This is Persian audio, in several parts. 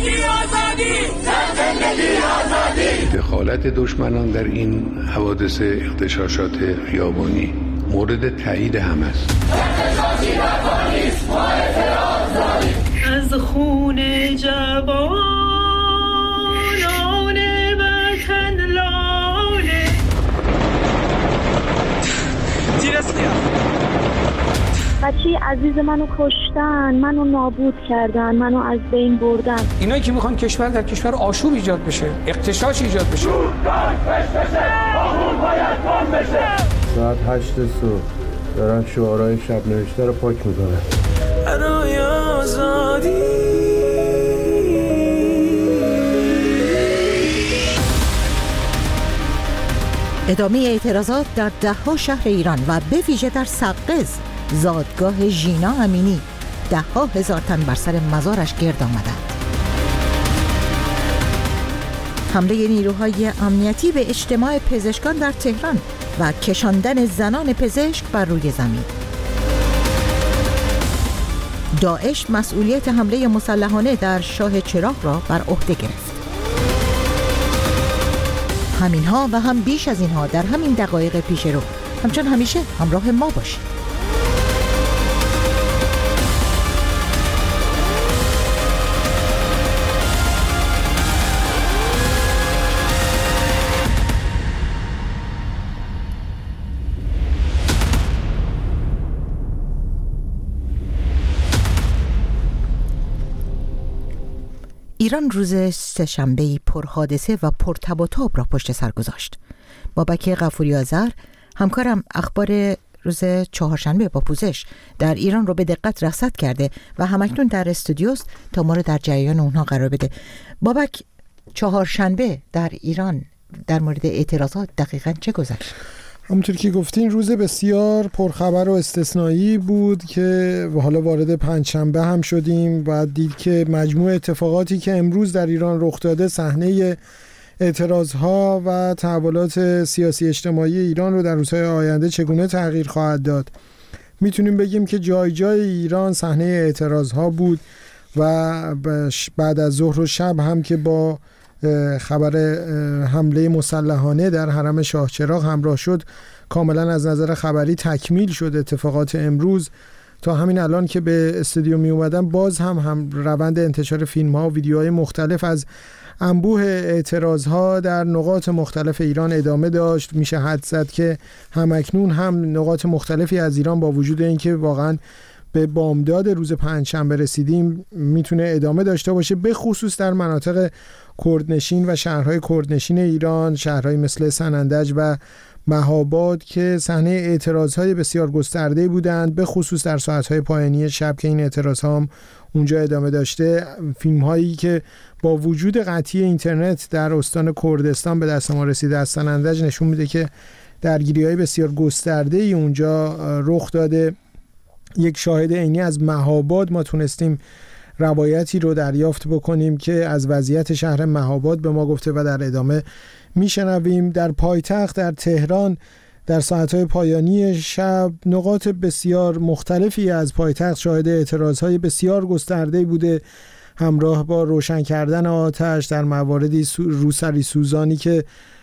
دخالت دشمنان در این حوادث اغتشاشات خیابانی مورد تایید هم است. از خون جوانان وطن لاله بچه عزیز منو کشتن، منو نابود کردن، منو از بین بردن. اینایی که میخوان کشور در کشور آشوب ایجاد بشه، اغتشاش ایجاد بشه. ساعت 8 صبح دارن شعارهای شب نوشته رو پاک میکنن. برای آزادی ادامه اعتراضات در ده‌ها شهر ایران و به ویژه در سقز، زادگاه ژینا امینی، 10,000 تن بر سر مزارش گرد آمدند. حمله نیروهای امنیتی به اجتماع پزشکان در تهران و کشاندن زنان پزشک بر روی زمین. داعش مسئولیت حمله مسلحانه در شاه چراغ را بر عهده گرفت. همینها و هم بیش از اینها در همین دقایق پیش رو. همچون همیشه همراه ما باشید. ایران روز سه‌شنبه‌ای پرحادثه و پرتب و تاب را پشت سر گذاشت. بابک غفوری آذر، همکارم، اخبار روز چهارشنبه با پوزش در ایران رو به دقت رصد کرده و همکنون در استودیوست تا ما رو در جریان اونها قرار بده. بابک، چهارشنبه در ایران در مورد اعتراضات دقیقاً چه گذشت؟ همونطور که گفتین روز بسیار پرخبر و استثنایی بود که حالا وارد پنجشنبه هم شدیم. باید دید که مجموع اتفاقاتی که امروز در ایران رخ داده صحنه اعتراضها و تحولات سیاسی اجتماعی ایران رو در روزهای آینده چگونه تغییر خواهد داد. میتونیم بگیم که جای جای ایران صحنه اعتراضها بود و بعد از ظهر و شب هم که با خبر حمله مسلحانه در حرم شاه چراغ همراه شد، کاملا از نظر خبری تکمیل شد اتفاقات امروز. تا همین الان که به استودیو می اومدم باز هم روند انتشار فیلم ها و ویدیوهای مختلف از انبوه اعتراض ها در نقاط مختلف ایران ادامه داشت. میشه حدس زد که همکنون هم نقاط مختلفی از ایران با وجود اینکه واقعا به بامداد روز پنجشنبه رسیدیم میتونه ادامه داشته باشه، به خصوص در مناطق کردنشین و شهرهای کردنشین ایران، شهرهای مثل سنندج و مهاباد که صحنه اعتراضهای بسیار گسترده بودند، به خصوص در ساعتهای پایانی شب که این اعتراضها هم اونجا ادامه داشته. فیلم هایی که با وجود قطعی اینترنت در استان کردستان به دست ما رسیده از سنندج نشون میده که درگیری‌های بسیار گسترده ای اونجا رخ داده. یک شاهد عینی از مهاباد ما تونستیم روایتی رو دریافت بکنیم که از وضعیت شهر مهاباد به ما گفته و در ادامه میشنویم. در پایتخت در تهران در ساعتهای پایانی شب نقاط بسیار مختلفی از پایتخت شاهد اعتراضهای بسیار گسترده بوده، همراه با روشن کردن آتش در مواردی روسری سوزانی که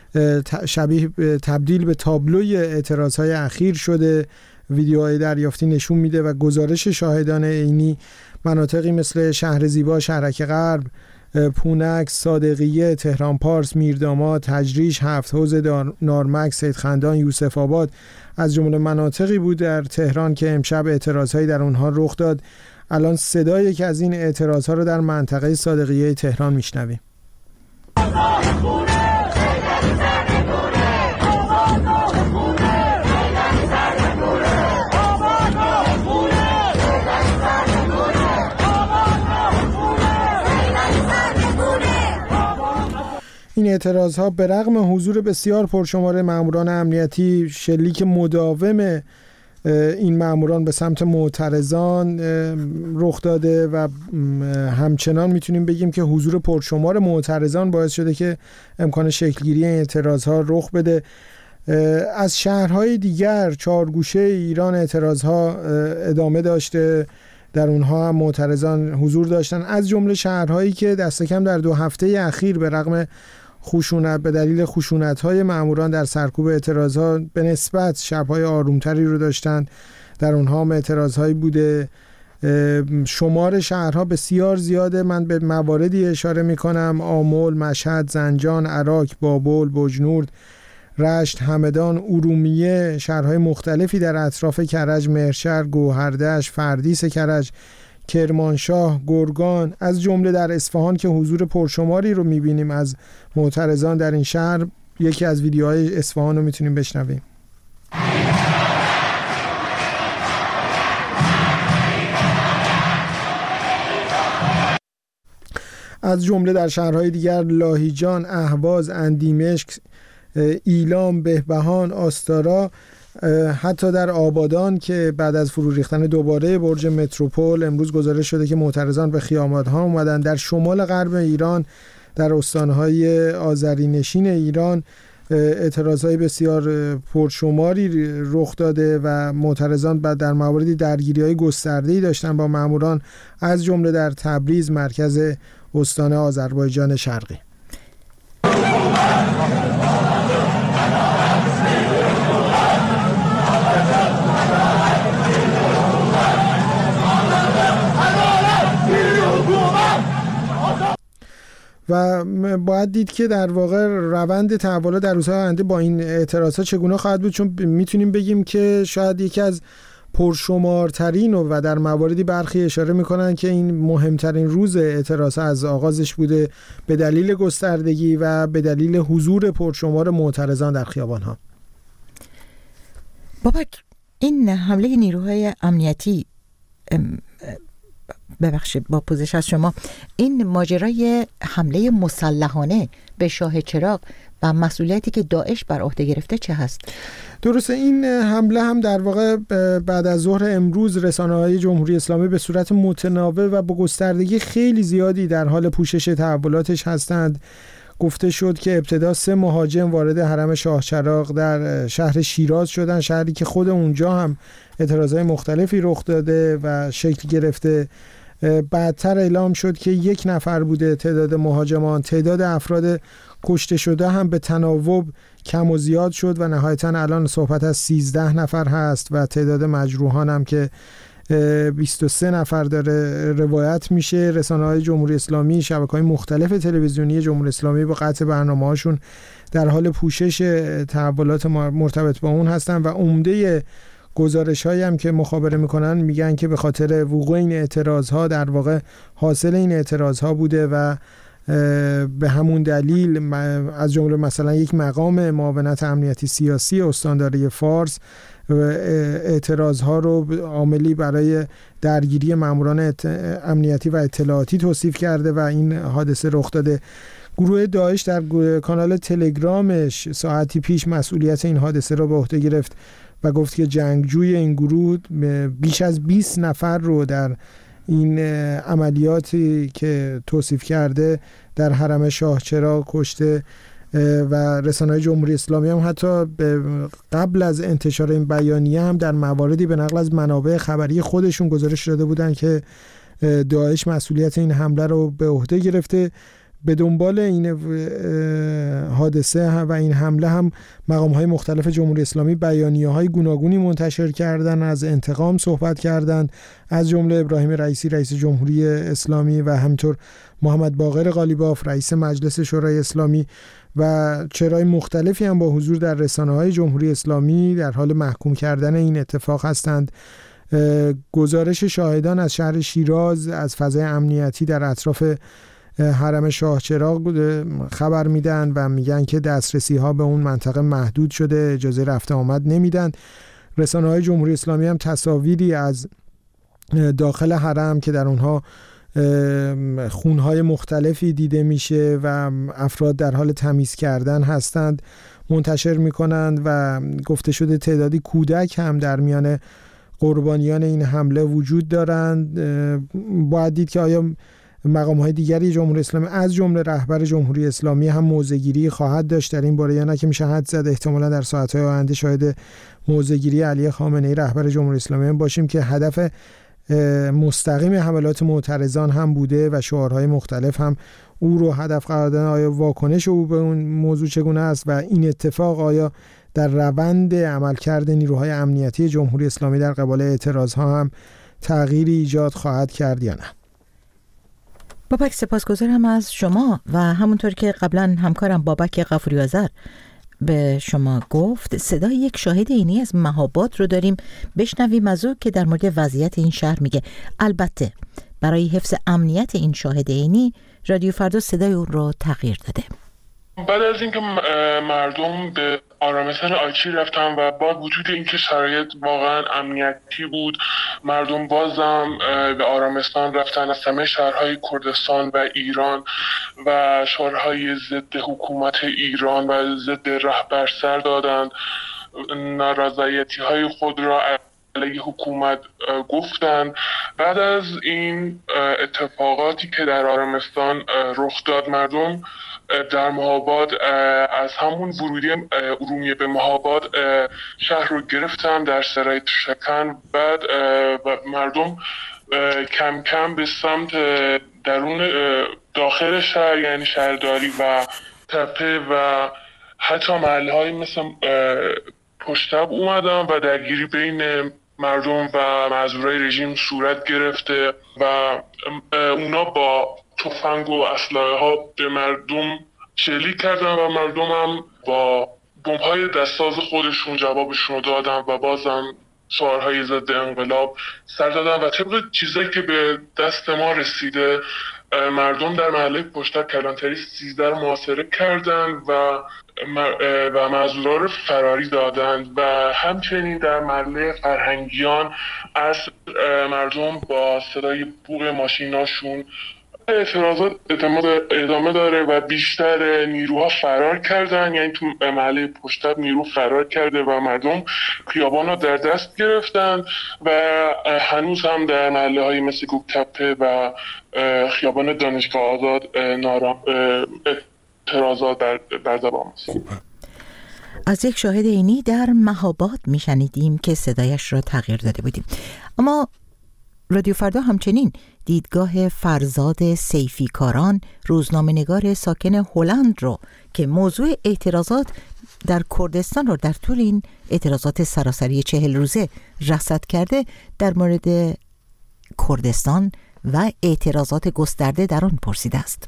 شبیه تبدیل به تابلوی اعتراضهای اخیر شده. ویدیوهای دریافتی نشون میده و گزارش شاهدان عینی مناطقی مثل شهر زیبا، شهرک غرب، پونک، صادقیه، تهران پارس، میرداماد، تجریش، هفت حوض، نارمک، سیدخندان، یوسف آباد از جمله مناطقی بود در تهران که امشب اعتراضهایی در اونها رخ داد. الان صدای یکی از این اعتراضها رو در منطقه صادقیه تهران میشنویم. این اعتراضها به رغم حضور بسیار پرشمار ماموران امنیتی، شلیک مداوم این ماموران به سمت معترضان رخ داده و همچنان میتونیم بگیم که حضور پرشمار معترضان باعث شده که امکان شکلگیری این اعتراضها رخ بده. از شهرهای دیگر چهارگوشه ایران اعتراضها ادامه داشته. در اونها هم معترضان حضور داشتن، از جمله شهرهایی که دست کم در 2 هفته اخیر به رغم به دلیل خشونت‌های ماموران در سرکوب اعتراضات به نسبت شب‌های آرومتری رو داشتن. در اونها هم اعتراضهایی بوده. شمار شهرها بسیار زیاده. من به مواردی اشاره میکنم: آمل، مشهد، زنجان، عراق، بابل، بجنورد، رشت، همدان، ارومیه، شهرهای مختلفی در اطراف کرج، مهرشهر، گوهردش، فردیس کرج، کرمانشاه، گرگان، از جمله در اصفهان که حضور پرشماری رو میبینیم از معترضان در این شهر. یکی از ویدیوهای اصفهان رو میتونیم بشنویم. از جمله در شهرهای دیگر لاهیجان، اهواز، اندیمشک، ایلام، بهبهان، آستارا، حتی در آبادان که بعد از فرو ریختن دوباره برج متروپول امروز گزارش شده که معترضان به خیابان‌ها اومدن. در شمال غرب ایران، در استان‌های آذرینشین ایران اعتراضهای بسیار پرشماری رخ داده و معترضان بعد در مواردی درگیری‌های گسترده‌ای داشتن با ماموران، از جمله در تبریز، مرکز استان آذربایجان شرقی. و باید دید که در واقع روند تحولات در روزهای آینده با این اعتراضات چگونه خواهد بود، چون میتونیم بگیم که شاید یکی از پرشمارترین و در مواردی برخی اشاره میکنن که این مهمترین روز اعتراض از آغازش بوده به دلیل گستردگی و به دلیل حضور پرشمار معترضان در خیابانها. بابک، این حمله نیروهای امنیتی، ببخشید با پوزش از شما، این ماجرای حمله مسلحانه به شاه چراغ و مسئولیتی که داعش بر عهده گرفته چه هست؟ درسته، این حمله هم در واقع بعد از ظهر امروز رسانه‌های جمهوری اسلامی به صورت متناوب و با گستردگی خیلی زیادی در حال پوشش تحولاتش هستند. گفته شد که ابتدا 3 مهاجم وارد حرم شاه چراغ در شهر شیراز شدن، شهری که خود اونجا هم اعتراضات مختلفی رخ داده و شکل گرفته. بعدتر اعلام شد که 1 نفر بوده تعداد مهاجمان. تعداد افراد کشته شده هم به تناوب کم و زیاد شد و نهایتاً الان صحبت از 13 نفر هست و تعداد مجروحان هم که 23 نفر داره روایت میشه. رسانه‌های جمهوری اسلامی، شبکه‌های مختلف تلویزیونی جمهوری اسلامی با قطع برنامه‌هاشون در حال پوشش تحولات مرتبط با اون هستن و عمده گزارش‌هایی هم که مخابره میکنن میگن که به خاطر وقوع این اعتراض‌ها در واقع حاصل این اعتراض‌ها بوده و به همون دلیل از جمله مثلا یک مقام معاونت امنیتی سیاسی استانداری فارس اعتراض‌ها رو عاملی برای درگیری ماموران امنیتی و اطلاعاتی توصیف کرده و این حادثه رخ داده. گروه داعش در کانال تلگرامش ساعتی پیش مسئولیت این حادثه را به عهده گرفت و گفت که جنگجوی این گروه بیش از 20 نفر رو در این عملیاتی که توصیف کرده در حرم شاه چراغ کشته و رسانه‌های جمهوری اسلامی هم حتی قبل از انتشار این بیانیه هم در مواردی به نقل از منابع خبری خودشون گزارش داده بودن که داعش مسئولیت این حمله رو به عهده گرفته. به دنبال این حادثه و این حمله هم مقام‌های مختلف جمهوری اسلامی بیانیه‌های گوناگونی منتشر کردن، از انتقام صحبت کردن، از جمله ابراهیم رئیسی رئیس جمهوری اسلامی و همینطور محمد باقر قالیباف رئیس مجلس شورای اسلامی و چهره‌های مختلفی هم با حضور در رسانه‌های جمهوری اسلامی در حال محکوم کردن این اتفاق هستند. گزارش شاهدان از شهر شیراز از فضای امنیتی در اطراف حرم شاه چراغ خبر میدن و میگن که دسترسی ها به اون منطقه محدود شده، اجازه رفت آمد نمیدن. رسانه‌های جمهوری اسلامی هم تصاویری از داخل حرم که در اونها خونهای مختلفی دیده میشه و افراد در حال تمیز کردن هستند منتشر میکنند و گفته شده تعدادی کودک هم در میان قربانیان این حمله وجود دارند. باید دید که آیا مقام‌های دیگری جمهوری اسلامی از جمله رهبر جمهوری اسلامی هم موضع‌گیری خواهد داشت در این باره یا نه، که میشه حد زد احتمالاً در ساعت‌های آینده شاهد موضع‌گیری علی خامنه‌ای رهبر جمهوری اسلامی هم باشیم که هدف مستقیم حملات معترضان هم بوده و شعارهای مختلف هم او رو هدف قرار دادن. آیا واکنش او به اون موضوع چگونه است و این اتفاق آیا در روند عملکرد نیروهای امنیتی جمهوری اسلامی در قبال اعتراضها هم تغییری ایجاد خواهد کرد یا نه؟ بابک سپاسگزارم از شما و همونطور که قبلا همکارم بابک غفوری‌آذر به شما گفت، صدای یک شاهد عینی از مهاباد رو داریم. بشنویم از او که در مورد وضعیت این شهر میگه. البته برای حفظ امنیت این شاهد عینی رادیو فردا صدای اون رو تغییر داده. بعد از اینکه مردم به آرامستان آیچی رفتن و با وجود اینکه شرایط واقعا امنیتی بود، مردم بازم به آرامستان رفتن. از همه شهرهای کردستان و ایران و شهرهای ضد حکومت ایران و ضد رهبر سر دادند، نارضایتی های خود را علیه حکومت گفتند. بعد از این اتفاقاتی که در آرامستان رخ داد، مردم در مهاباد از همون ورودی ارومیه به مهاباد شهر رو گرفتن در سرای شکن. بعد مردم کم کم به سمت درون داخل شهر، یعنی شهرداری و تپه و حتی محله‌های مثل پشتب اومدن و درگیری بین مردم و مأزورای رژیم صورت گرفته و اونا با تفنگ و اسلحه ها به مردم شلیک کردن و مردم هم با بمب‌های دستساز خودشون جوابشون رو دادن و بازم شعارهای ضد انقلاب سر دادن. و طبق چیزایی که به دست ما رسیده، مردم در محله پشتک کلانتری 13 رو محاصره کردن و مأزورا رو فراری دادند و همچنین در محله فرهنگیان از مردم با صدای بوق ماشیناشون اعتراضات ادامه داره و بیشتر نیروها فرار کردن. یعنی تو محله پشتب نیرو فرار کرده و مردم خیابان رو در دست گرفتن و هنوز هم در محله های مثل گوکتپه و خیابان دانشگاه آزاد اعتراضات بر دوام است. از یک شاهد عینی در مهاباد میشنیدیم که صدایش را تغییر داده بودیم. اما رادیو فردا همچنین دیدگاه فرزاد سیفیکاران، روزنامه‌نگار ساکن هلند رو که موضوع اعتراضات در کردستان رو در طول این اعتراضات سراسری 40 روزه رصد کرده، در مورد کردستان و اعتراضات گسترده در آن پرسیده است.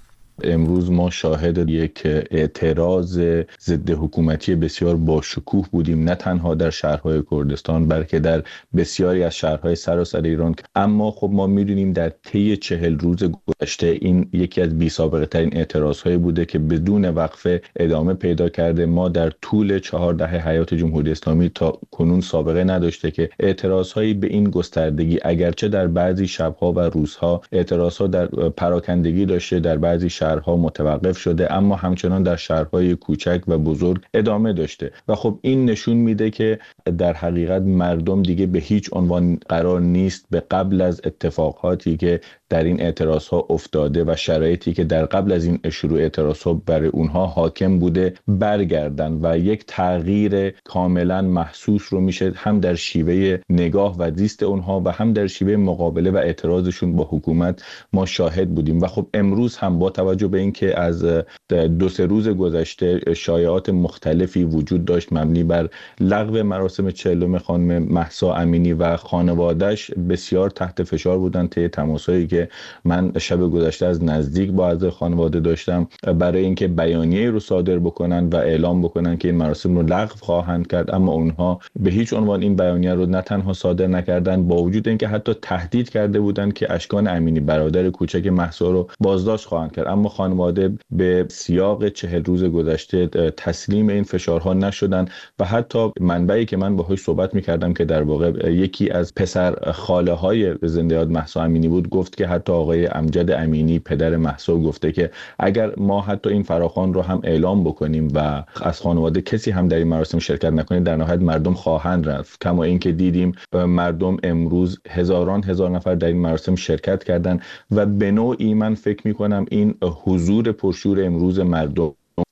امروز ما شاهد یک اعتراض ضد حکومتی بسیار باشکوه بودیم، نه تنها در شهرهای کردستان بلکه در بسیاری از شهرهای سراسر ایران. اما خب ما می‌دونیم در طی 40 روز گذشته این یکی از بی‌سابقه ترین اعتراض‌های بوده که بدون وقفه ادامه پیدا کرده. ما در طول 4 دهه حیات جمهوری اسلامی تا کنون سابقه نداشته که اعتراض‌هایی به این گستردگی، اگرچه در بعضی شب‌ها و روزها اعتراض‌ها در پراکندگی داشته، در بعضی شهرها متوقف شده، اما همچنان در شهرهای کوچک و بزرگ ادامه داشته. و خب این نشون میده که در حقیقت مردم دیگه به هیچ عنوان قرار نیست به قبل از اتفاقاتی که در این اعتراضها افتاده و شرایطی که در قبل از این شروع اعتراضها برای اونها حاکم بوده برگردن و یک تغییر کاملا محسوس رو میشه هم در شیوه نگاه و زیست اونها و هم در شیوه مقابله و اعتراضشون با حکومت ما شاهد بودیم. و خب امروز هم با توجه به اینکه از 2-3 روز گذشته شایعات مختلفی وجود داشت مبنی بر لغو مراسم 40 خانم مهسا امینی و خانواده‌اش بسیار تحت فشار بودن طی تماسایی که من شب گذشته از نزدیک با اعضای خانواده داشتم برای اینکه بیانیه‌ای رو صادر بکنن و اعلام بکنن که این مراسم رو لغو خواهند کرد، اما اونها به هیچ عنوان این بیانیه رو نه تنها صادر نکردن، با وجود اینکه حتی تهدید کرده بودند که اشکان امینی برادر کوچک مهسا رو بازداشت خواهند کرد. اما خانواده به سیاق 40 روز گذشته تسلیم این فشارها نشدن و حتی منبعی که من باهاش صحبت می‌کردم که در واقع یکی از پسر خاله های زنده یاد مهسا امینی بود، گفت که حتی آقای امجد امینی پدر مهسا گفته که اگر ما حتی این فراخوان رو هم اعلام بکنیم و از خانواده کسی هم در این مراسم شرکت نکنه، در نهایت مردم خواهند رفت. کما اینکه دیدیم مردم امروز هزاران هزار نفر در این مراسم شرکت کردند و به نوعی من فکر می‌کنم این حضور پرشور امروز مردم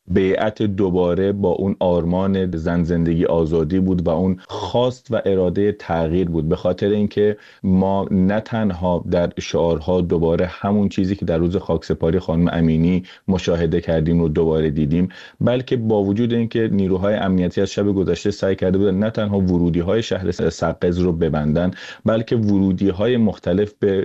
بیعت دوباره با اون آرمان زن زندگی آزادی بود و اون خواست و اراده تغییر بود، به خاطر اینکه ما نه تنها در شعارها دوباره همون چیزی که در روز خاکسپاری خانم امینی مشاهده کردیم رو دوباره دیدیم، بلکه با وجود اینکه نیروهای امنیتی از شب گذشته سعی کرده بودن نه تنها ورودی‌های شهر سقز رو ببندن، بلکه ورودی‌های مختلف به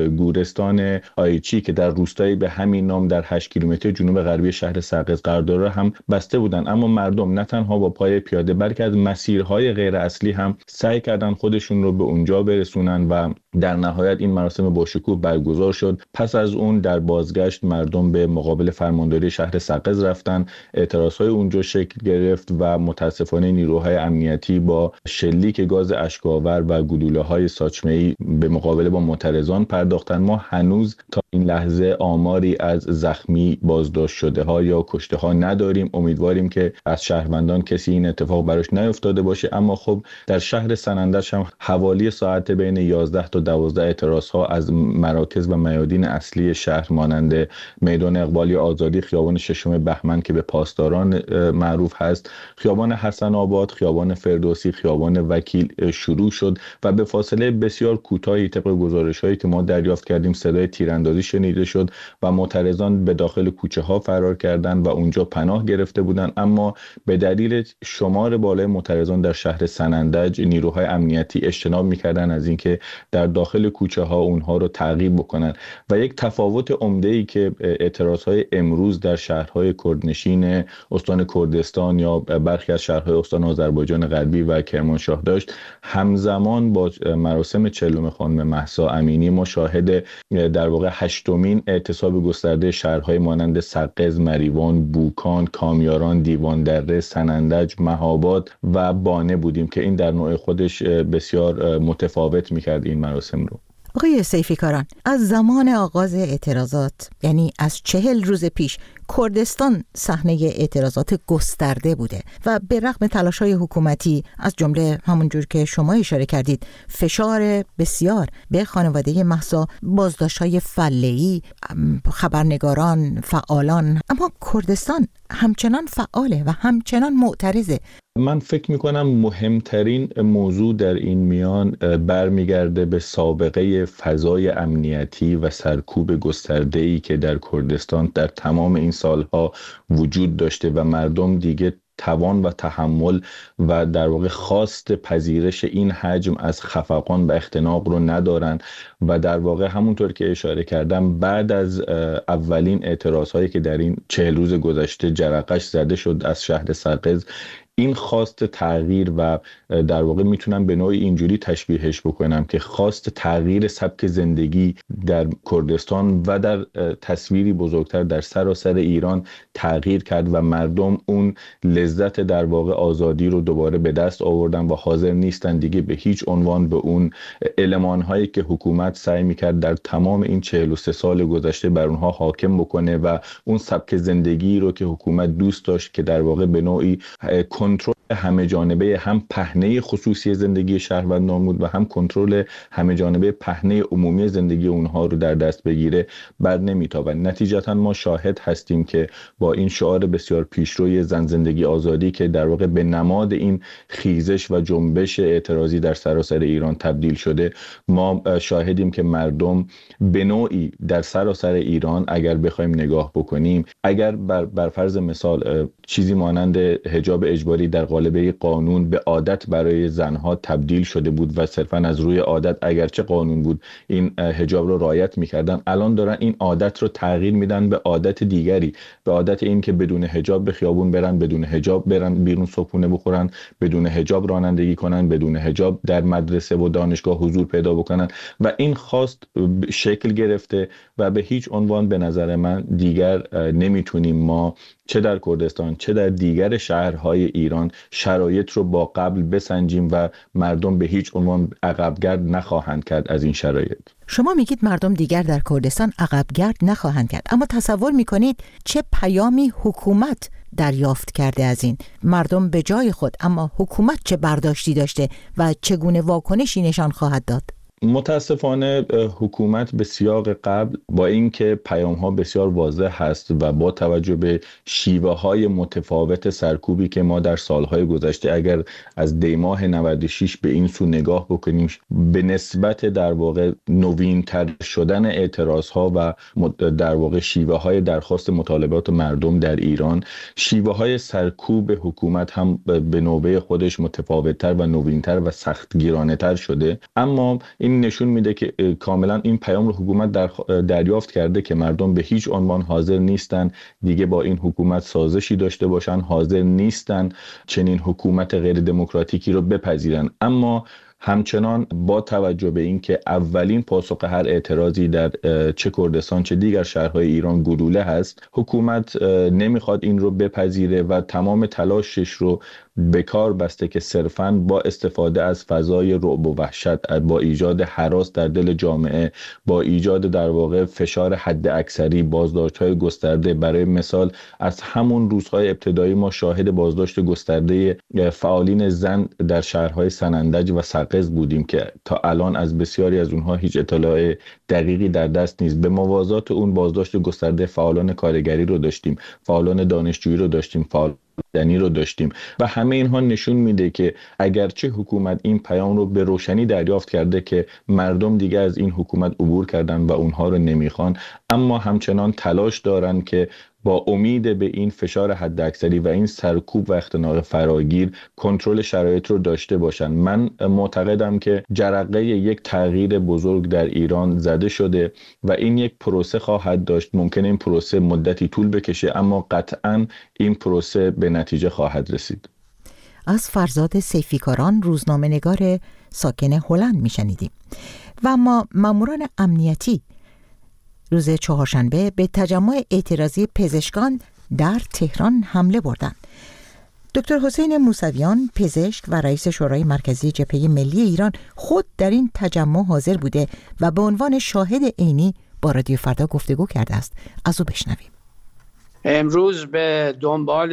گورستان آیچی که در روستایی به همین نام در 8 کیلومتر جنوب غربی شهر سقز قرار داره هم بسته بودن. اما مردم نه تنها با پای پیاده بلکه از مسیرهای غیر اصلی هم سعی کردن خودشون رو به اونجا برسونن و در نهایت این مراسم با شکوه برگزار شد. پس از اون در بازگشت مردم به مقابل فرمانداری شهر سقز رفتن، اعتراضهای اونجا شکل گرفت و متاسفانه نیروهای امنیتی با شلیک گاز اشک‌آور و گلوله‌های ساچمه‌ای به مقابله با معترضان پرداختن. ما هنوز تا این لحظه آماری از زخمی، بازداشت شده ها یا کشته ها نداریم. امیدواریم که از شهروندان کسی این اتفاق براش نیفتاده باشه، اما خب در شهر سنندج هم حوالی ساعت بین 11 تا 12 اعتراض ها از مراکز و میادین اصلی شهر مانند میدان اقبالی آزادی، خیابان ششم بهمن که به پاسداران معروف هست، خیابان حسن آباد، خیابان فردوسی، خیابان وکیل شروع شد و به فاصله بسیار کوتاهی طبق گزارش‌هایی که ما دریافت کردیم صدای تیراندازی شنیده شد و معترضان به داخل کوچه ها فرار کردند و اونجا پناه گرفته بودند. اما به دلیل شمار بالای معترضان در شهر سنندج نیروهای امنیتی اجتناب می‌کردند از اینکه در داخل کوچه ها اونها رو تعقیب بکنن و یک تفاوت عمده‌ای که اعتراضهای امروز در شهرهای کردنشین استان کردستان یا برخی از شهرهای استان آذربایجان غربی و کرمانشاه داشت، همزمان با مراسم 40 خانم مهسا امینی ما شاهد در واقع 8مین اعتصاب گسترده شهرهای مانند سقز، مریوان، بوکان، کامیاران، دیواندره، سنندج، مهاباد و بانه بودیم که این در نوع خودش بسیار متفاوت می‌کرد این مراسم رو. آقای سیفیکاران، از زمان آغاز اعتراضات یعنی از 40 روز پیش کردستان صحنه اعتراضات گسترده بوده و به رغم تلاش‌های حکومتی از جمله همونجور که شما اشاره کردید فشار بسیار به خانواده مهسا، بازداشت‌های فله‌ای، خبرنگاران، فعالان، اما کردستان همچنان فعاله و همچنان معترضه. من فکر میکنم مهمترین موضوع در این میان برمیگرده به سابقه فضای امنیتی و سرکوب گسترده‌ای که در کردستان در تمام این سالها وجود داشته و مردم دیگه توان و تحمل و در واقع خواست پذیرش این حجم از خفقان و اختناق رو ندارن و در واقع همونطور که اشاره کردم بعد از اولین اعتراضهایی که در این 40 روز گذشته جرقش زده شد از شهر سقز، این خواست تغییر و در واقع میتونم به نوعی اینجوری تشبیهش بکنم که خواست تغییر سبک زندگی در کردستان و در تصویری بزرگتر در سراسر ایران تغییر کرد و مردم اون لذت در واقع آزادی رو دوباره به دست آوردن و حاضر نیستن دیگه به هیچ عنوان به اون المان‌هایی که حکومت سعی میکرد در تمام این 43 سال گذشته بر اونها حاکم بکنه و اون سبک زندگی رو که حکومت دوست داشت که در واقع به نوعی کنترل همه جانبه هم پهنه خصوصی زندگی شهروندان بود و هم کنترل همه جانبه پهنه عمومی زندگی اونها رو در دست بگیره بر نمیتابند. نتیجتا ما شاهد هستیم که با این شعار بسیار پیشروی زن زندگی آزادی که در واقع به نماد این خیزش و جنبش اعتراضی در سراسر ایران تبدیل شده، ما شاهدیم که مردم به نوعی در سراسر ایران اگر بخوایم نگاه بکنیم، اگر بر فرض مثال چیزی مانند حجاب اجباری در قالب قانون به عادت برای زنها تبدیل شده بود و صرفا از روی عادت اگرچه قانون بود این حجاب رو رعایت می‌کردن، الان دارن این عادت رو تغییر میدن به عادت دیگری، به عادت این که بدون حجاب به خیابون برن، بدون حجاب برن بیرون صبحونه بخورن، بدون حجاب رانندگی کنن، بدون حجاب در مدرسه و دانشگاه حضور پیدا بکنن و این خواست شکل گرفته و به هیچ عنوان به نظر من دیگر نمیتونیم ما چه در کردستان چه در دیگر شهرهای ایران شرایط رو با قبل بسنجیم و مردم به هیچ عنوان عقبگرد نخواهند کرد از این شرایط. شما میگید مردم دیگر در کردستان عقبگرد نخواهند کرد، اما تصور میکنید چه پیامی حکومت دریافت کرده از این؟ مردم به جای خود، اما حکومت چه برداشتی داشته و چگونه واکنشی نشان خواهد داد؟ متاسفانه حکومت به سیاق قبل با اینکه پیام‌ها بسیار واضح هست و با توجه به شیوه‌های متفاوت سرکوبی که ما در سالهای گذشته اگر از دیماه 96 به این سو نگاه بکنیم به نسبت در واقع نوین‌تر شدن اعتراضها و در واقع شیوه‌های درخواست مطالبات مردم در ایران، شیوه‌های سرکوب حکومت هم به نوبه خودش متفاوت‌تر و نوین‌تر و سختگیرانه‌تر شده. اما این نشون میده که کاملا این پیام رو حکومت دریافت کرده که مردم به هیچ عنوان حاضر نیستن دیگه با این حکومت سازشی داشته باشن، حاضر نیستن چنین حکومت غیر دموکراتیکی رو بپذیرن. اما همچنان با توجه به اینکه اولین پاسخ هر اعتراضی در چه کردستان چه دیگر شهرهای ایران گلوله هست، حکومت نمیخواد این رو بپذیره و تمام تلاشش رو به کار بسته که صرفاً با استفاده از فضای رعب و وحشت، با ایجاد هراس در دل جامعه، با ایجاد در واقع فشار حد اکثری، بازداشت‌های گسترده. برای مثال از همون روزهای ابتدایی ما شاهد بازداشت گسترده فعالین زن در شهرهای سنندج و سقز بودیم که تا الان از بسیاری از اونها هیچ اطلاع دقیقی در دست نیست. به موازات اون بازداشت گسترده فعالان کارگری رو داشتیم، فعالان دانشجویی رو داشتیم، دنی رو داشتیم و همه اینها نشون میده که اگرچه حکومت این پیام رو به روشنی دریافت کرده که مردم دیگه از این حکومت عبور کردن و اونها رو نمیخوان، اما همچنان تلاش دارن که با امید به این فشار حداکثری و این سرکوب و اختناق فراگیر کنترل شرایط رو داشته باشن. من معتقدم که جرقه یک تغییر بزرگ در ایران زده شده و این یک پروسه خواهد داشت. ممکنه این پروسه مدتی طول بکشه اما قطعاً این پروسه به نتیجه خواهد رسید. از فرزاد سیفیکاران، روزنامه‌نگار ساکن هلند میشنیدیم. و اما ماموران امنیتی روز چهارشنبه به تجمع اعتراضی پزشکان در تهران حمله بردند. دکتر حسین موسویان، پزشک و رئیس شورای مرکزی جبهه ملی ایران، خود در این تجمع حاضر بوده و به عنوان شاهد عینی با رادیو فردا گفتگو کرده است. از او بشنویم. امروز به دنبال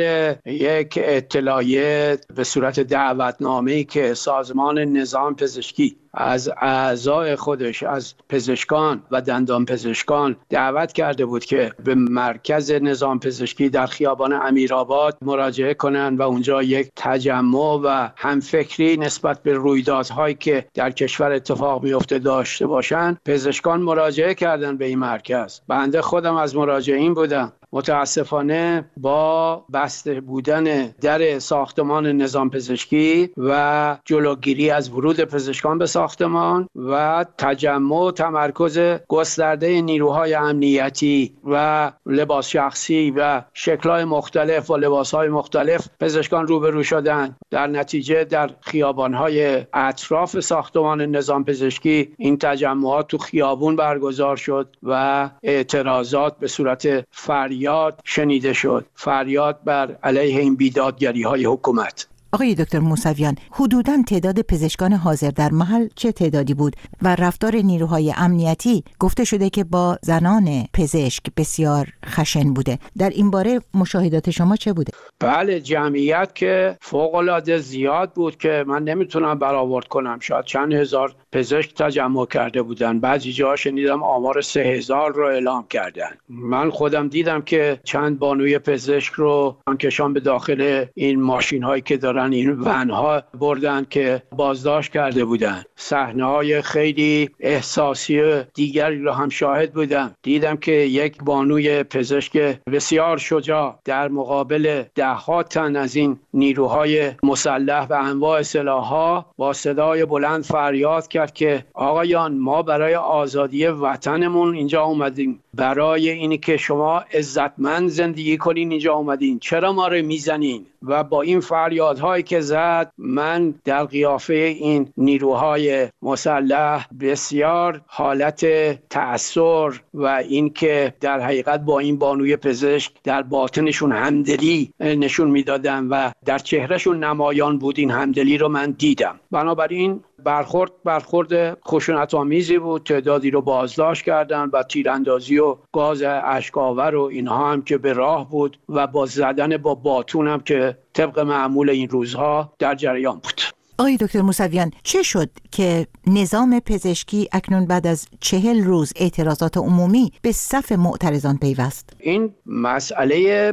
یک اطلاعیه به صورت دعوتنامه‌ای که سازمان نظام پزشکی از اعضای خودش، از پزشکان و دندان پزشکان دعوت کرده بود که به مرکز نظام پزشکی در خیابان امیرآباد مراجعه کنند و اونجا یک تجمع و همفکری نسبت به رویدادهایی که در کشور اتفاق میفته داشته باشند. پزشکان مراجعه کردن به این مرکز. بنده خودم از مراجعین بودم. متاسفانه با بسته بودن در ساختمان نظام پزشکی و جلوگیری از ورود پزشکان به ساختمان و تجمع و تمرکز گسترده نیروهای امنیتی و لباس شخصی و شکل‌های مختلف و لباس‌های مختلف، پزشکان روبرو شدند. در نتیجه در خیابان‌های اطراف ساختمان نظام پزشکی این تجمعات تو خیابون برگزار شد و اعتراضات به صورت فریاد شنیده شد، فریاد بر علیه این بیدادگری‌های حکومت. آقای دکتر موسویان، حدوداً تعداد پزشکان حاضر در محل چه تعدادی بود و رفتار نیروهای امنیتی گفته شده که با زنان پزشک بسیار خشن بوده. در این باره مشاهدات شما چه بوده؟ بله، جمعیت که فوق‌العاده زیاد بود که من نمیتونم برآورد کنم. شاید چند هزار پزشک تجمع کرده بودن. بعضی جاها شنیدم آمار 3000 رو اعلام کردن. من خودم دیدم که چند بانوی پزشک رو کشان به داخل این ماشین هایی که دارن، این ون ها بردن که بازداشت کرده بودن. صحنه های خیلی احساسی دیگری رو هم شاهد بودم. دیدم که یک بانوی پزشک بسیار شجاع در مقابل ده‌ها تن از این نیروهای مسلح و انواع سلاح‌ها با صدای بلند فریاد کرد که آقایان، ما برای آزادی وطنمون اینجا اومدیم، برای اینی که شما عزتمند زندگی کنین اینجا اومدین، چرا ما رو میزنین؟ و با این فریادهایی که زد، من در قیافه این نیروهای مسلح بسیار حالت تأثر و این که در حقیقت با این بانوی پزشک در باطنشون همدلی نشون میدادن و در چهرهشون نمایان بود، این همدلی رو من دیدم. بنابراین برخورد خشونت‌آمیزی بود. تعدادی رو بازداشت کردن و تیراندازی و گاز اشک‌آور و اینها هم که به راه بود و با زدن با باتون هم که طبق معمول این روزها در جریان بود. آقای دکتر موسویان، چه شد که نظام پزشکی اکنون بعد از 40 روز اعتراضات عمومی به صف معترضان پیوست؟ این مسئله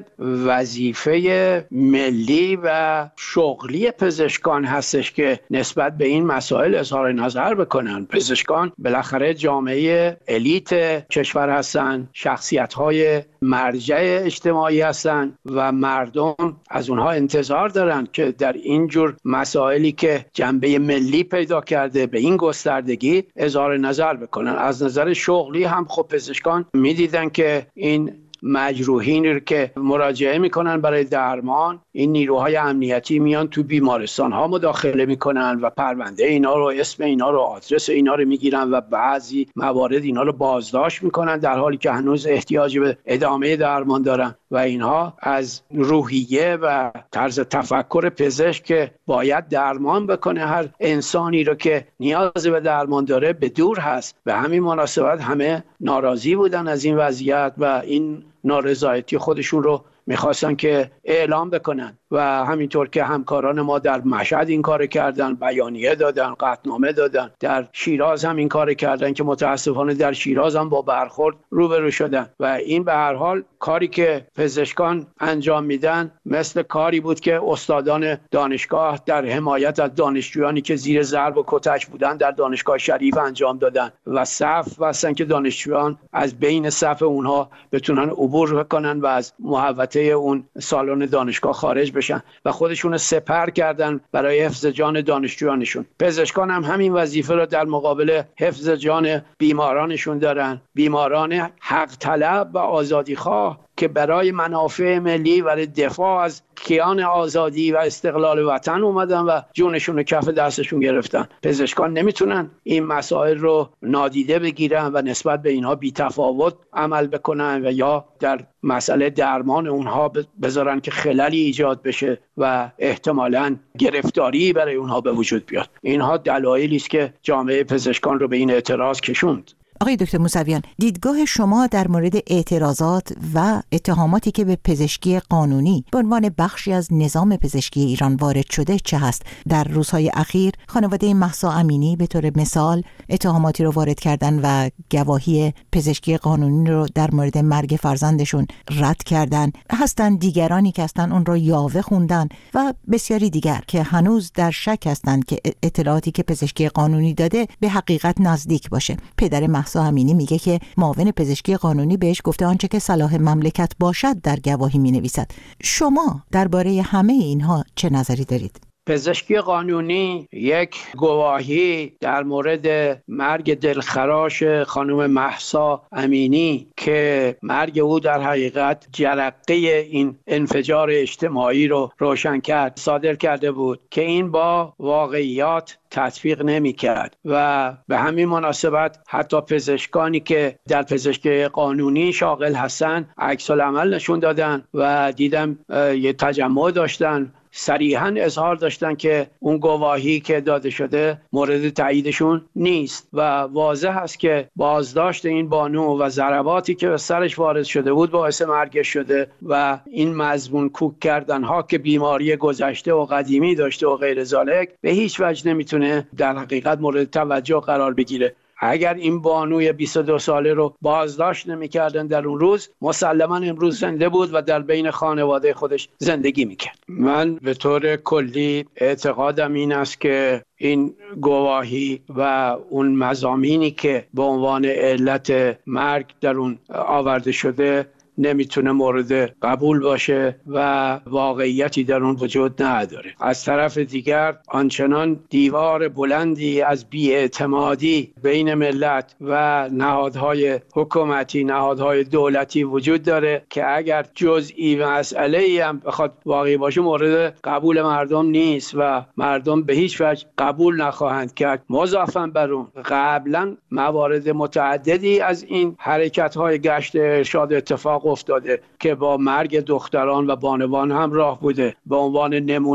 وظیفه ملی و شغلی پزشکان هستش که نسبت به این مسائل اظهار نظر بکنن. پزشکان بالاخره جامعه الیت کشور هستن، شخصیت‌های مرجع اجتماعی هستن و مردم از اونها انتظار دارن که در این جور مسائلی که جنبه ملی پیدا کرده به این گستردگی اظهار نظر بکنن. از نظر شغلی هم خب پزشکان میدیدن که این مجروحین رو که مراجعه میکنن برای درمان، این نیروهای امنیتی میان تو بیمارستان ها مداخله میکنن و پرونده اینا رو، اسم اینا رو، آدرس اینا رو میگیرن و بعضی موارد اینا رو بازداشت میکنن در حالی که هنوز احتیاج به ادامه درمان دارن و اینها از روحیه و طرز تفکر پزشک که باید درمان بکنه هر انسانی رو که نیاز به درمان داره به دور هست. به همین مناسبت همه ناراضی بودن از این وضعیت و این نارضایتی خودشون رو میخواستن که اعلام بکنن و همینطور که همکاران ما در مشهد این کار کردن، بیانیه دادن، قطعنامه دادن، در شیراز هم این کار کردن که متاسفانه در شیراز هم با برخورد روبرو شدن و این به هر حال کاری که پزشکان انجام میدن مثل کاری بود که استادان دانشگاه در حمایت از دانشجویانی که زیر ضرب و کتک بودن در دانشگاه شریف انجام دادن و صف بستن که دانشجویان از بین صف اونها بتونن عبور بکنن و از محوطه اون سالن دانشگاه خارج بشن و خودشون سپر کردن برای حفظ جان دانشجویانشون. پزشکان هم همین وظیفه رو در مقابل حفظ جان بیمارانشون دارن، بیماران حق طلب و آزادی خواه که برای منافع ملی و دفاع از کیان آزادی و استقلال وطن اومدن و جونشون رو کف دستشون گرفتن. پزشکان نمیتونن این مسائل رو نادیده بگیرن و نسبت به اینها بی‌تفاوت عمل بکنن و یا در مسئله درمان اونها بذارن که خللی ایجاد بشه و احتمالاً گرفتاری برای اونها به وجود بیاد. اینها دلایلی است که جامعه پزشکان رو به این اعتراض کشوند. آقای دکتر موسویان، دیدگاه شما در مورد اعتراضات و اتهاماتی که به پزشکی قانونی به عنوان بخشی از نظام پزشکی ایران وارد شده چه هست؟ در روزهای اخیر خانواده مهسا امینی به طور مثال اتهاماتی رو وارد کردن و گواهی پزشکی قانونی رو در مورد مرگ فرزندشون رد کردن. هستن دیگرانی که هستن اون رو یاوه خوندن و بسیاری دیگر که هنوز در شک هستن که اطلاعاتی که پزشکی قانونی داده به حقیقت نزدیک باشه. پدر مهسا امینی میگه که معاون پزشکی قانونی بهش گفته آنچه که صلاح مملکت باشد در گواهی مینویسد. شما درباره همه اینها چه نظری دارید؟ پزشکی قانونی یک گواهی در مورد مرگ دلخراش خانم مهسا امینی که مرگ او در حقیقت جرقه این انفجار اجتماعی رو روشن کرد صادر کرده بود که این با واقعیات تطبیق نمی کرد و به همین مناسبت حتی پزشکانی که در پزشکی قانونی شاغل هستن عکس العمل نشون دادن و دیدم یه تجمع داشتن، صریحاً اظهار داشتن که اون گواهی که داده شده مورد تاییدشون نیست و واضح است که بازداشت این بانو و ضرباتی که به سرش وارد شده بود باعث مرگش شده و این مضمون کوک کردن ها که بیماری گذشته و قدیمی داشته و غیر ذالک به هیچ وجه نمیتونه در حقیقت مورد توجه قرار بگیره. اگر این بانوی 22 ساله رو بازداشت نمی‌کردن در اون روز، مسلماً امروز زنده بود و در بین خانواده خودش زندگی می‌کرد. من به طور کلی اعتقادم این است که این گواهی و اون مضامینی که به عنوان علت مرگ در اون آورده شده نمیتونه مورد قبول باشه و واقعیتی در اون وجود نداره. از طرف دیگر آنچنان دیوار بلندی از بی‌اعتمادی بین ملت و نهادهای حکومتی، نهادهای دولتی وجود داره که اگر جزئی مسئله‌ای هم بخواد واقعی باشه مورد قبول مردم نیست و مردم به هیچ وجه قبول نخواهند کرد. مضافاً بر اون قبلا موارد متعددی از این حرکت‌های گشت ارشاد اتفاق افتاده که با مرگ دختران و بانوان همراه بوده. به عنوان نمونه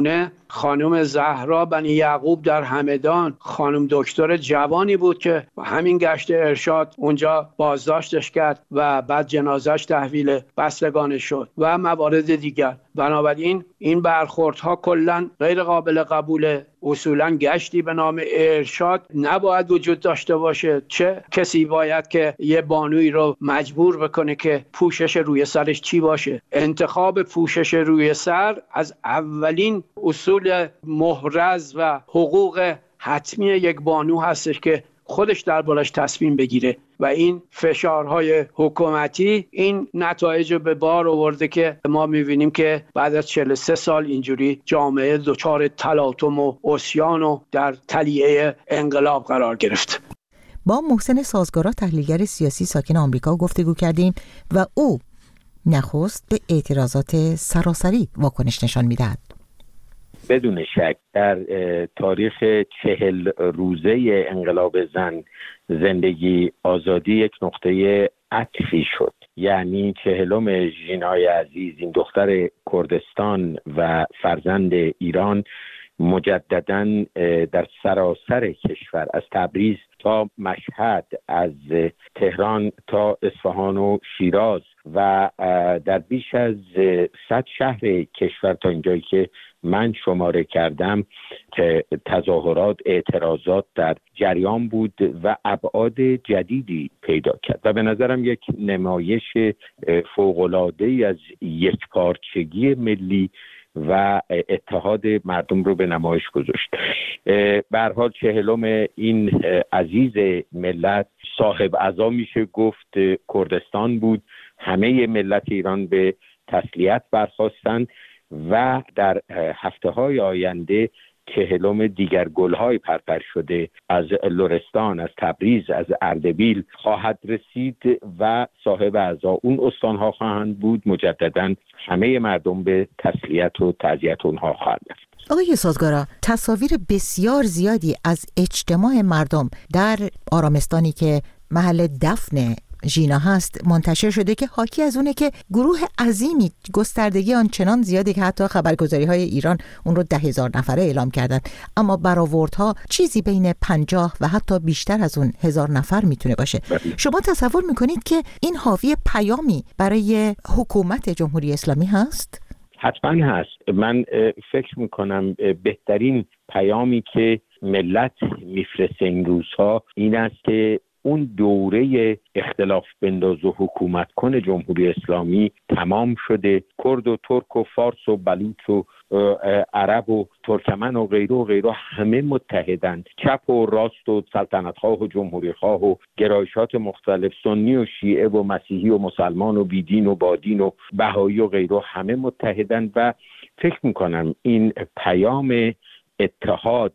خانم زهرا بنی یعقوب در همدان، خانم دکتر جوانی بود که همین گشت ارشاد اونجا بازداشتش کرد و بعد جنازش تحویل بستگان شد و موارد دیگر. بنابراین این برخوردها کلا غیر قابل قبوله. اصولا گشتی به نام ارشاد نباید وجود داشته باشه. چه کسی باید که یه بانوی رو مجبور بکنه که پوشش روی سرش چی باشه؟ انتخاب پوشش روی سر از اولین اصول محرز و حقوق حتمی یک بانو هستش که خودش دربارش تصمیم بگیره و این فشارهای حکومتی این نتایج رو به بار آورده که ما می‌بینیم که بعد از 43 سال اینجوری جامعه دچار تلاطم و عصیان و در تلیعه انقلاب قرار گرفت. با محسن سازگارا تحلیلگر سیاسی ساکن آمریکا گفتگو کردیم و او نخست به اعتراضات سراسری واکنش نشان می‌دهد. بدون شک در تاریخ 40 روزه انقلاب زن زندگی آزادی یک نقطه عطفی شد. یعنی 40 ژینای عزیز، این دختر کردستان و فرزند ایران، مجدداً در سراسر کشور از تبریز تا مشهد، از تهران تا اصفهان و شیراز و در بیش از 100 شهر کشور تا اینجایی که من شماره کردم که تظاهرات، اعتراضات در جریان بود و ابعاد جدیدی پیدا کرد و به نظرم یک نمایش فوق‌العاده‌ای از یکپارچگی ملی و اتحاد مردم رو به نمایش گذاشت. به هر حال 40 این عزیز ملت صاحب عزا میشه گفت کردستان بود. همه ملت ایران به تسلیت برخاستند و در هفته‌های آینده 40 دیگر گل‌های پرپر شده از لرستان، از تبریز، از اردبیل خواهد رسید و صاحب عزا اون استان‌ها خواهند بود. مجدداً همه مردم به تسلیت و تعزیت اونها خواهند رفت. آقای سازگارا، تصاویر بسیار زیادی از اجتماع مردم در آرامستانی که محل دفن ژینا هست منتشر شده که حاکی از اونه که گروه عظیمی، گستردگی آنچنان زیادی که حتی خبرگزاری‌های ایران اون رو 10,000 نفره اعلام کردن، اما برآوردها چیزی بین 50 و حتی بیشتر از اون 1000 نفر میتونه باشه. شما تصور میکنید که این حاوی پیامی برای حکومت جمهوری اسلامی هست؟ حتما هست. من فکر میکنم بهترین پیامی که ملت میفرسته این روزها این است که اون دوره اختلاف بنداز و حکومت کن جمهوری اسلامی تمام شده. کرد و ترک و فارس و بلوچ و عرب و ترکمن و غیره همه متحدند. چپ و راست و سلطنت‌خواه و جمهوری‌خواه و گرایشات مختلف، سنی و شیعه و مسیحی و مسلمان و بیدین و بادین و بهایی و غیره همه متحدند و فکر می‌کنم این پیام اتحاد،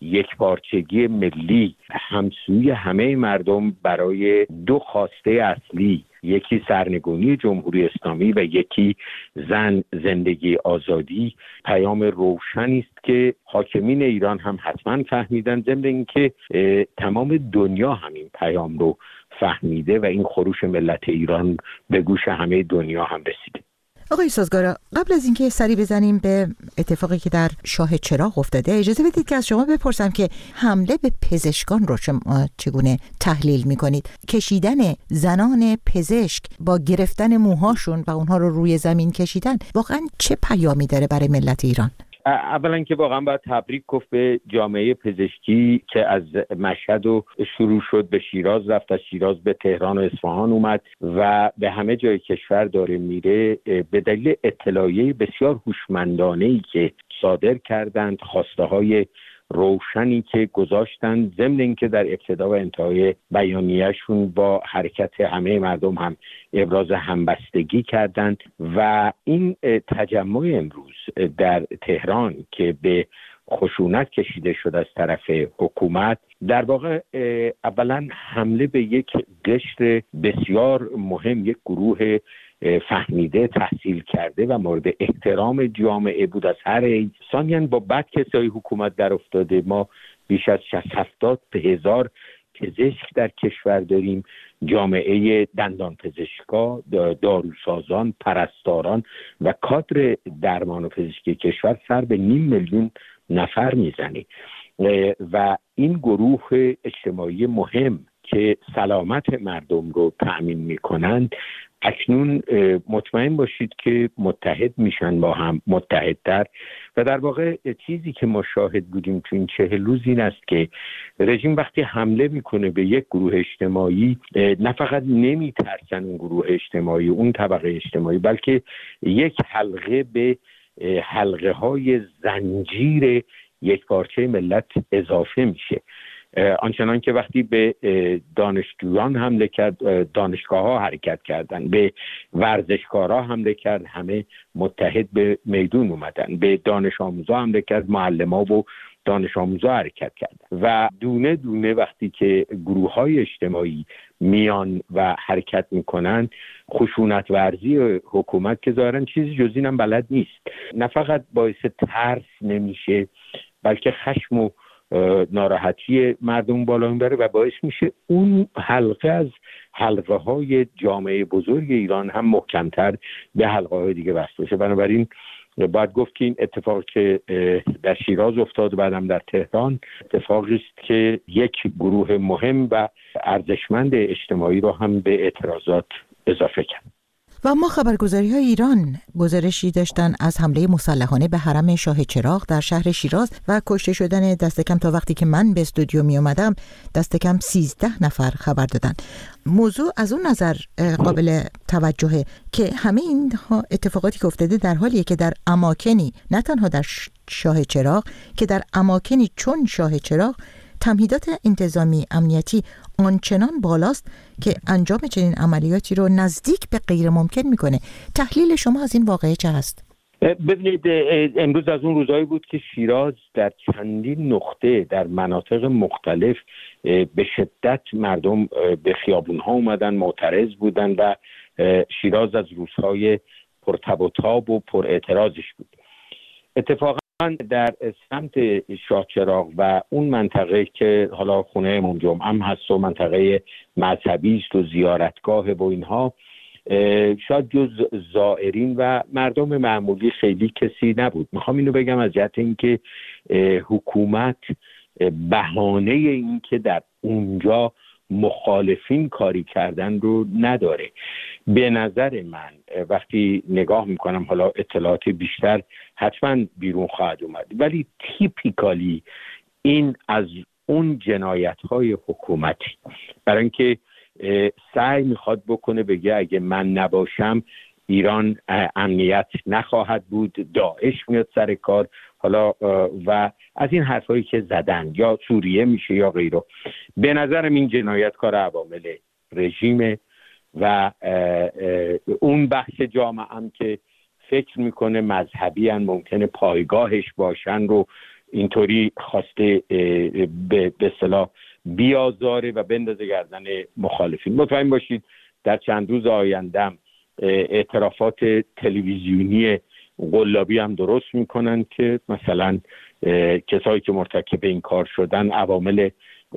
یکپارچگی ملی، همسوی همه مردم برای دو خواسته اصلی، یکی سرنگونی جمهوری اسلامی و یکی زن، زندگی، آزادی، پیام روشنی است که حاکمین ایران هم حتما فهمیدن، ضمن اینکه تمام دنیا همین پیام رو فهمیده و این خروش ملت ایران به گوش همه دنیا هم رسیده. آقای سازگارا، قبل از اینکه سری بزنیم به اتفاقی که در شاه چراغ افتاده، اجازه بدید که از شما بپرسم که حمله به پزشکان رو شما چگونه تحلیل میکنید؟ کشیدن زنان پزشک با گرفتن موهاشون و اونها رو روی زمین کشیدن واقعا چه پیامی داره برای ملت ایران؟ اولا که واقعا باید تبریک گفت به جامعه پزشکی که از مشهد و شروع شد به شیراز رفت، از شیراز به تهران و اصفهان اومد و به همه جای کشور داره میره به دلیل اطلاعیه بسیار هوشمندانه‌ای که صادر کردند، خواسته های روشنی که گذاشتن، ضمن اینکه در ابتدا و انتهای بیانیه‌شون با حرکت همه مردم هم ابراز همبستگی کردند و این تجمع امروز در تهران که به خشونت کشیده شد از طرف حکومت، در واقع اولا حمله به یک قشر بسیار مهم، یک گروه فهمیده، تحصیل کرده و مورد احترام جامعه بود از هر حیث. ثانیاً با بد کسای حکومت در افتاده ما بیش از 60-70 هزار پزشک در کشور داریم، جامعه دندان پزشکا، داروسازان، پرستاران و کادر درمان و پزشکی کشور سر به 500,000 نفر میزنه و این گروه اجتماعی مهم که سلامت مردم رو تأمین میکنند اکنون مطمئن باشید که متحد میشن با هم، متحدتر. و در واقع چیزی که ما شاهد بودیم تو این 40 روز این است که رژیم وقتی حمله میکنه به یک گروه اجتماعی نه فقط نمیترسن اون گروه اجتماعی، اون طبقه اجتماعی، بلکه یک حلقه به حلقه های زنجیر یک پارچه ملت اضافه میشه. آنچنان که وقتی به دانشجویان حمله کرد، دانشگاه ها حرکت کردن، به ورزشکارها حمله کرد، همه متحد به میدون اومدن، به دانش آموزا حمله کرد، معلم‌ها و دانش آموزا حرکت کردن و دونه دونه وقتی که گروه های اجتماعی میان و حرکت میکنن، خشونت ورزی حکومت که ظاهرا چیزی جز اینم بلد نیست، نه فقط باعث ترس نمیشه بلکه خشم و ناراحتی مردم بالا میبره و باعث میشه اون حلقه از حلقه های جامعه بزرگ ایران هم محکمتر به حلقه های دیگه وصل بشه. بنابراین باید گفت که این اتفاق که در شیراز افتاد و بعدم در تهران اتفاقی است که یک گروه مهم و ارزشمند اجتماعی رو هم به اعتراضات اضافه کرد. و اما خبرگزاری‌های ایران گزارشی داشتن از حمله مسلحانه به حرم شاه چراغ در شهر شیراز و کشته شدن دست کم تا وقتی که من به استودیو می اومدم دست کم 13 نفر خبر دادن. موضوع از اون نظر قابل توجهه که همه این اتفاقاتی که افتاده در حالیه که در اماکنی، نه تنها در شاه چراغ، که در اماکنی چون شاه چراغ تمهیدات انتظامی امنیتی آنچنان بالاست که انجام چنین عملیاتی رو نزدیک به غیر ممکن میکنه. تحلیل شما از این واقعه چه هست؟ ببینید، امروز از اون روزایی بود که شیراز در چندین نقطه در مناطق مختلف به شدت مردم به خیابونها اومدن، معترض بودن و شیراز از روزهای پرتب و تاب و پر اعتراضش بود. اتفاقا در سمت شاه چراغ و اون منطقه که حالا خونه امام جمعه هم هست و منطقه مذهبی است و زیارتگاه و اینها، شاید جز زائرین و مردم معمولی خیلی کسی نبود. میخوام اینو بگم از جهت اینکه حکومت بهانه این که در اونجا مخالفین کاری کردن رو نداره. به نظر من وقتی نگاه میکنم، حالا اطلاعات بیشتر حتما بیرون خواهد اومد، ولی تیپیکالی این از اون جنایت‌های حکومتی، برای اینکه سعی میخواد بکنه بگه اگه من نباشم ایران امنیت نخواهد بود، داعش میاد سر کار، حالا و از این حرفایی که زدن، یا سوریه میشه یا غیره. به نظرم این جنایتکار عوامل رژیم و اون بخش جامعه هم که فکر میکنه مذهبی هم ممکنه پایگاهش باشن رو اینطوری خواسته به اصطلاح بیازاره و بندازه گردن مخالفین. مطمئن باشید در چند روز آیندهم اعترافات تلویزیونی قلابی هم درست میکنن که مثلا کسایی که مرتکب این کار شدن عوامل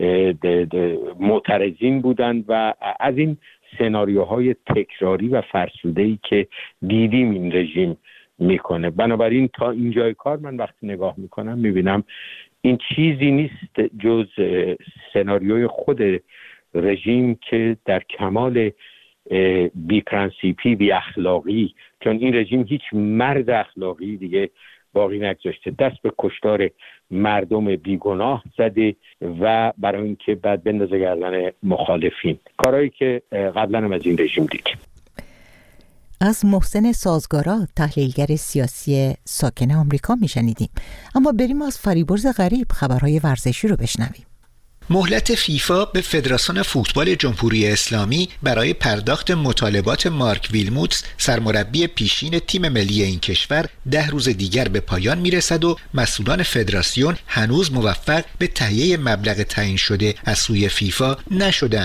معترضین بودن و از این سناریوهای تکراری و فرسوده‌ای که دیدیم این رژیم میکنه. بنابراین تا اینجای کار من وقتی نگاه میکنم میبینم این چیزی نیست جز سناریوی خود رژیم که در کمال بی پرنسیپی، بی اخلاقی، چون این رژیم هیچ مرد اخلاقی دیگه باقی نگذاشته، دست به کشتار مردم بیگناه زده و برای اینکه بعد بندازه گردن مخالفین، کارهایی که قبلا هم از این رژیم دیدیم. از محسن سازگارا، تحلیلگر سیاسی ساکن آمریکا میشنیدیم. اما بریم از فریبرز غریب خبرهای ورزشی رو بشنویم. مهلت فیفا به فدراسیون فوتبال جمهوری اسلامی برای پرداخت مطالبات مارک ویلموتس، سرمربی پیشین تیم ملی این کشور، 10 روز دیگر به پایان میرسد و مسئولان فدراسیون هنوز موفق به تهیه مبلغ تعیین شده از سوی فیفا نشده‌اند.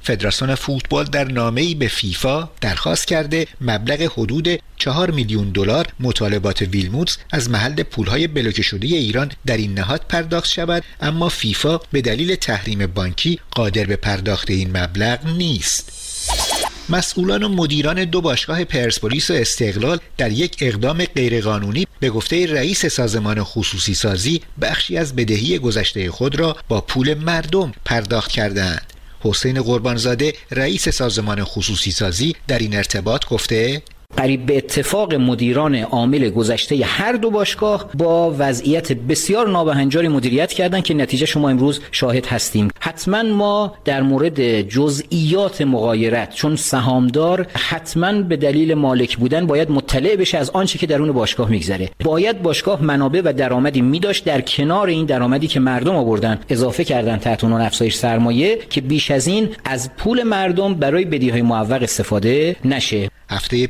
فدراسیون فوتبال در نامه‌ای به فیفا درخواست کرده مبلغ حدود 4 میلیون دلار مطالبات ویلموتس از محل پولهای بلوکه شده ایران در این نهاد پرداخت شود، اما فیفا به دلیل تحریم بانکی قادر به پرداخت این مبلغ نیست. مسئولان و مدیران دو باشگاه پرسپولیس و استقلال در یک اقدام غیرقانونی به گفته رئیس سازمان خصوصی سازی بخشی از بدهی گذشته خود را با پول مردم پرداخت کردند. حسین قربانزاده رئیس سازمان خصوصی سازی در این ارتباط گفته قریب به اتفاق مدیران عامل گذشته هر دو باشگاه با وضعیت بسیار نابهنجاری مدیریت کردن که نتیجه شما امروز شاهد هستیم. حتما ما در مورد جزئیات مغایرت چون سهامدار حتما به دلیل مالک بودن باید مطلع بشه از آنچه که درون باشگاه میگذره. باید باشگاه منابع و درآمدی میداشت در کنار این درآمدی که مردم آوردن اضافه کردن تحت عنوان افزایش سرمایه که بیش از این از پول مردم برای بدیهای معوق استفاده نشه. هفته